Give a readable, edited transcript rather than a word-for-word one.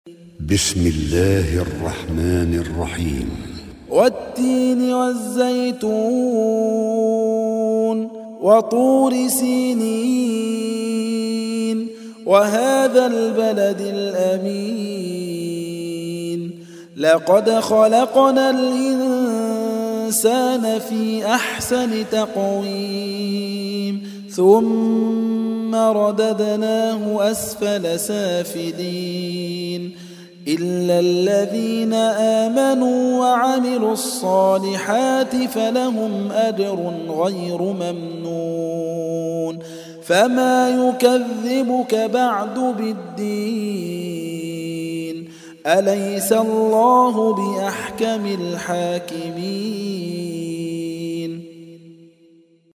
بسم الله الرحمن الرحيم. والتين والزيتون وطور سينين وهذا البلد الأمين لقد خلقنا الإنسان في أحسن تقويم ثم رددناه أسفل سافلين إلا الذين آمنوا وعملوا الصالحات فلهم أجر غير ممنون فما يكذبك بعد بالدين أليس الله بأحكم الحاكمين